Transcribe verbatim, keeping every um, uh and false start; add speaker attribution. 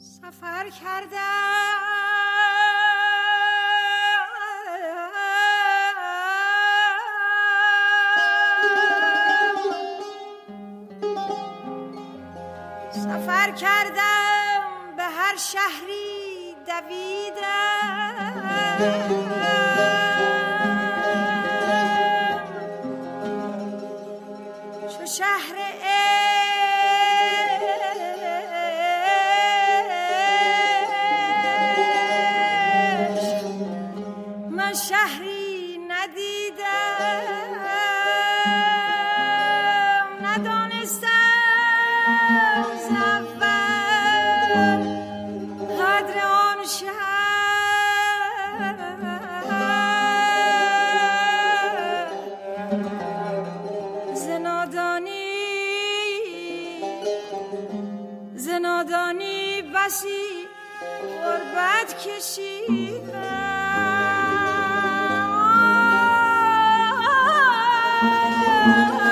Speaker 1: سفر کردم سفر کردم به هر شهری دویدم چو شهر شهری ندیدم ندانستم ز اول قدر آن شهر ز نادانی ز نادانی بسی غربت کشیدم